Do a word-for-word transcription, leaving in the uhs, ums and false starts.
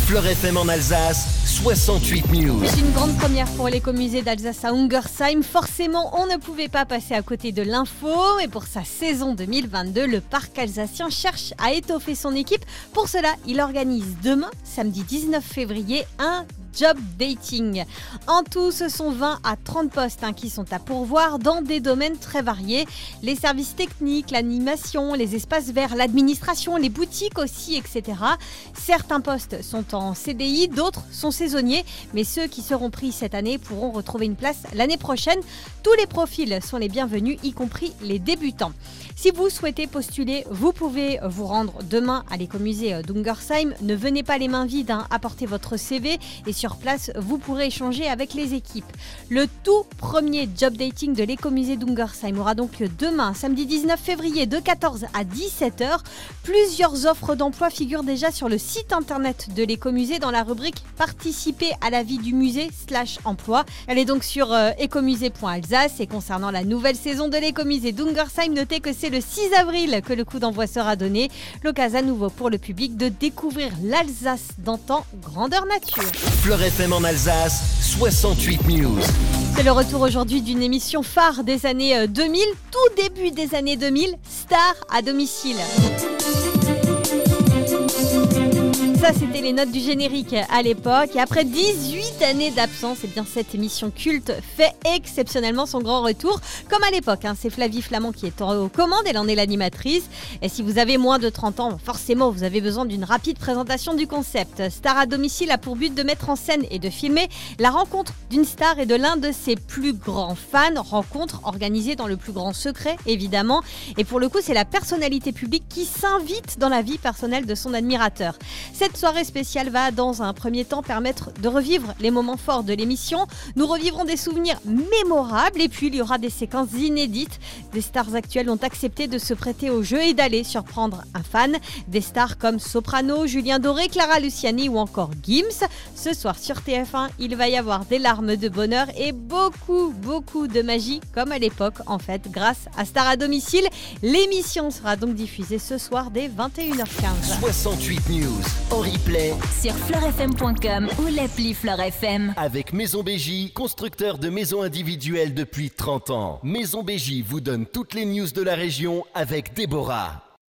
Fleur F M en Alsace, soixante-huit News. C'est une grande première pour l'écomusée d'Alsace à Ungersheim. Forcément, on ne pouvait pas passer à côté de l'info. Et pour sa saison deux mille vingt-deux, le parc alsacien cherche à étoffer son équipe. Pour cela, il organise demain, samedi dix-neuf février, un job dating. En tout, ce sont vingt à trente postes hein, qui sont à pourvoir dans des domaines très variés. Les services techniques, l'animation, les espaces verts, l'administration, les boutiques aussi, et cetera. Certains postes sont en C D I, d'autres sont saisonniers, mais ceux qui seront pris cette année pourront retrouver une place l'année prochaine. Tous les profils sont les bienvenus, y compris les débutants. Si vous souhaitez postuler, vous pouvez vous rendre demain à l'écomusée d'Ungersheim. Ne venez pas les mains vides, hein, apportez votre C V et sur place, vous pourrez échanger avec les équipes. Le tout premier job dating de l'écomusée d'Ungersheim aura donc lieu demain, samedi dix-neuf février, de quatorze à dix-sept heures. Plusieurs offres d'emploi figurent déjà sur le site internet de l'écomusée dans la rubrique « Participer à la vie du musée slash emploi ». Elle est donc sur euh, écomusée point alsace et concernant la nouvelle saison de l'écomusée d'Ungersheim, notez que c'est le six avril que le coup d'envoi sera donné. L'occasion à nouveau pour le public de découvrir l'Alsace d'antan grandeur nature. Fleur F M en Alsace, soixante-huit News. C'est le retour aujourd'hui d'une émission phare des années deux mille, tout début des années deux mille, Star à domicile. Ça, c'était les notes du générique à l'époque. Et après dix-huit années d'absence, eh bien, cette émission culte fait exceptionnellement son grand retour. Comme à l'époque, hein, c'est Flavie Flamand qui est aux commandes, elle en est l'animatrice. Et si vous avez moins de trente ans, forcément, vous avez besoin d'une rapide présentation du concept. Star à domicile a pour but de mettre en scène et de filmer la rencontre d'une star et de l'un de ses plus grands fans. Rencontre organisée dans le plus grand secret, évidemment. Et pour le coup, c'est la personnalité publique qui s'invite dans la vie personnelle de son admirateur. Cette soirée spéciale va dans un premier temps permettre de revivre les moments forts de l'émission. Nous revivrons des souvenirs mémorables et puis il y aura des séquences inédites. Des stars actuelles ont accepté de se prêter au jeu et d'aller surprendre un fan. Des stars comme Soprano, Julien Doré, Clara Luciani ou encore Gims. Ce soir sur T F un, il va y avoir des larmes de bonheur et beaucoup, beaucoup de magie comme à l'époque en fait grâce à Star à domicile. L'émission sera donc diffusée ce soir dès vingt et une heures quinze. soixante-huit News. En replay sur fleur f m point com ou l'appli Fleur F M. Avec Maison B J, constructeur de maisons individuelles depuis trente ans. Maison B J vous donne toutes les news de la région avec Déborah.